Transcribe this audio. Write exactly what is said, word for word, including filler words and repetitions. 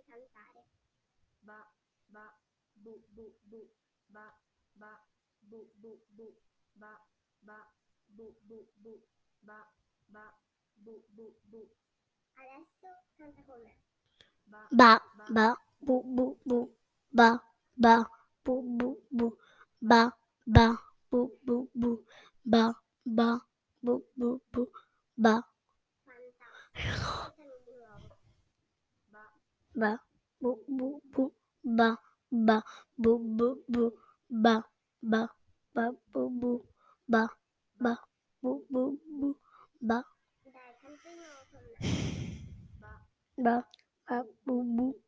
cantare. Ba, ba, bu, bu, bu, ba, ba, bu, bu, bu, ba, ba, bu, bu, bu, ba, ba, bu, bu, bu. Adesso canta con me. Ba, ba ba, ba bu bu bu ba ba bu bu bu ba ba bu bu bu ba ba bu bu bu ba fantastico. Cantami di nuovo. Ba, ba bu bu bu ba ba bu bu bu ba ba ba bu bu ba ba bu bu bu ba dai, canti di nuovo con me. Ba, ba ba bu bu